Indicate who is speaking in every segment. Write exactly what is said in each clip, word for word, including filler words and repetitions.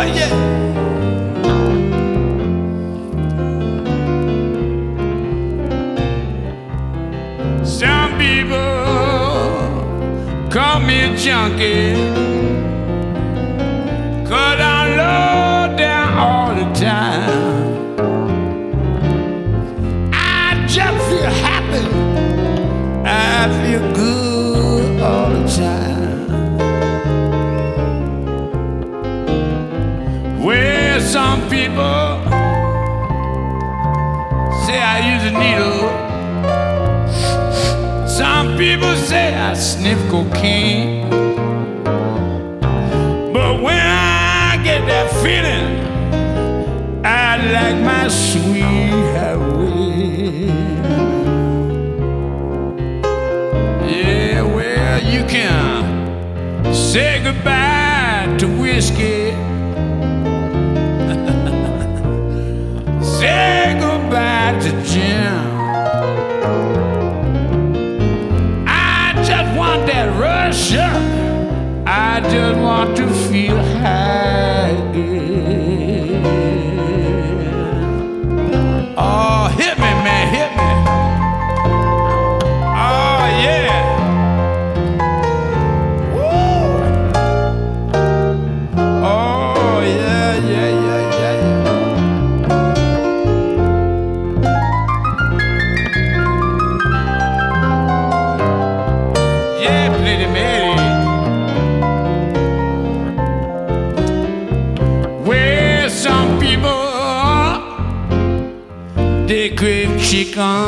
Speaker 1: yeah. Some people call me a junkie, 'cause I'm low down all the time. I just feel happy, I feel good all the time. Well, some people say I use a needle. Some people say I sniff cocaine. But when I get that feeling, I like my sweet heroin. Yeah, well, you can say goodbye to whiskey. Say goodbye to gin. Want that rush up, I just want to feel high again. Oh, hit me, man, hit me. Oh, yeah. Woo. Oh, yeah, yeah, yeah, yeah, yeah. Well, some people, they crave chicken.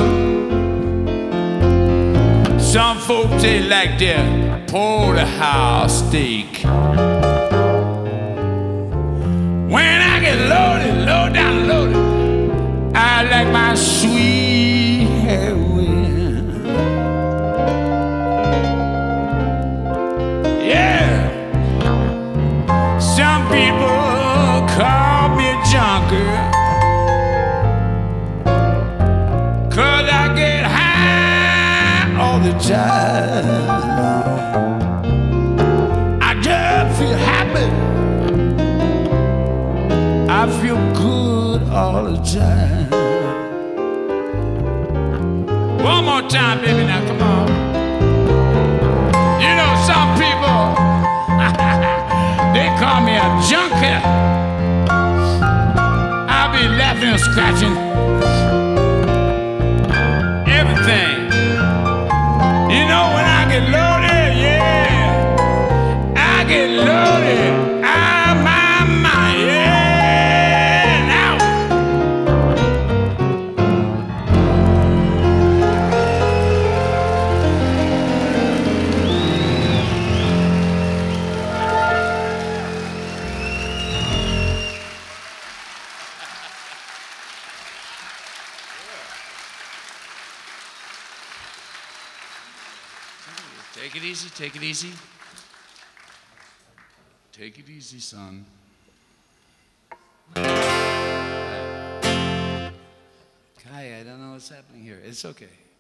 Speaker 1: Some folks, they like their porterhouse steak. When I get loaded, low down loaded, I like my sweet heroin. Yeah. Some people call me a junkie, 'cause I get high all the time. I just feel happy, I feel good all the time. One more time, baby, now come on. You know, some people they call me a junkie. I'll be laughing and scratching everything. You know, when I get loaded, yeah, I get loaded. I'm my mind, yeah. Now, take it easy, take it easy. Take it easy, son. Kai, I don't know what's happening here. It's okay.